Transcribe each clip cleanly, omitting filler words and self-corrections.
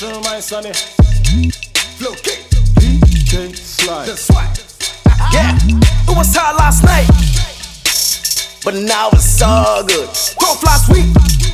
through my sonny. Flow kick. DJ Slide. The swag. Yeah, it was hard last night, but now it's all good. Growth last week,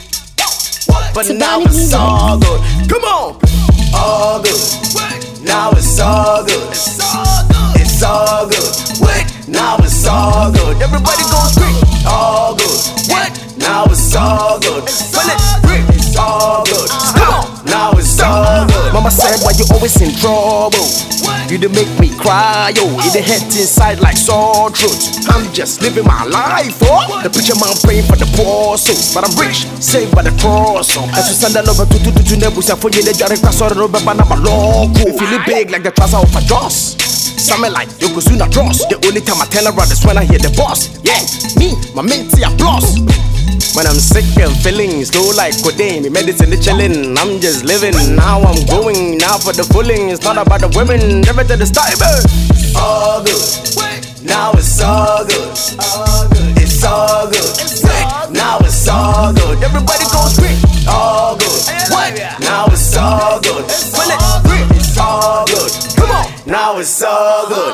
but now it's all good. Come on, all good. Now it's all good. It's all good. Wait, now it's all good. Everybody go scream. All good. What? Now it's all good. When it's all good. Come on, now it's all good. Mama said, why you always in trouble? You done make me cry, yo. It done hurt inside like sore throat. I'm just living my life, oh. The preacher man praying for the poor souls, but I'm rich, saved by the cross. So as you stand over to nebus, for you, the jarring cross or rubber banana loco. Feeling big like the trouser of a dross. Something like Yokozuna dross. The only time I turn around is when I hear the boss. Yeah, me, my minty applause. When I'm sick and feeling slow like codeine, me medicine the chillin', I'm just living. Now I'm going, now for the fooling. It's not about the women, everything is time. All good, now it's all good. It's all good, now it's all good. Everybody go scream, all good. What? Now it's all good. When it's all good. Come on, now it's all good.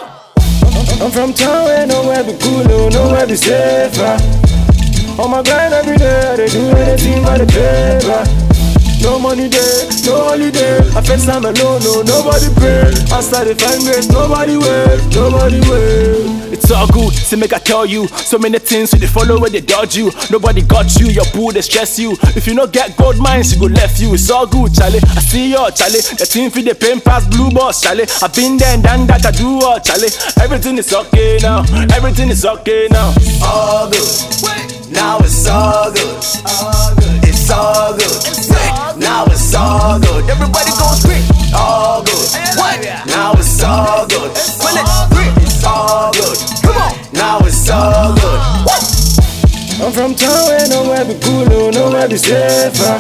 I'm from town where nowhere be cool, nowhere be safer. On my grind every day, they do anything by the paper. No money there, no holiday. I face I'm alone, no, nobody pray. I started find grace, nobody will, nobody will. It's all good, see make I tell you. So many things, so they follow where they dodge you. Nobody got you, your boo, they stress you. If you not get gold mines, you go left you. It's all good, Charlie, I see you, Charlie. The team for the pain pass blue boss, Charlie. I've been there and done that, I do all, Charlie. Everything is okay now, everything is okay now. All good, now it's all good. It's all good. Now it's all good. Everybody go scream. All good. What? Now it's all good. When it's all good. Come on. Now it's all good. What? I'm from town where nowhere be cool, nowhere be safer.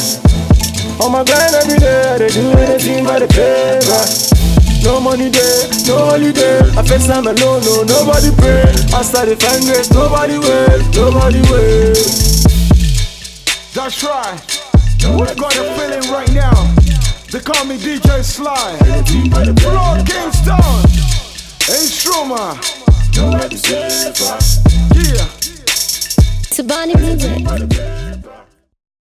On my grind every day, they do anything by the paper. No money there, no holiday. I face I'm alone, no, nobody pray. I started find grace, nobody will, nobody will. That's right. We got a feeling right now. They call me DJ Slide. Flow Kingston. Hey Struma. Nobody safer. Yeah. Tabani music.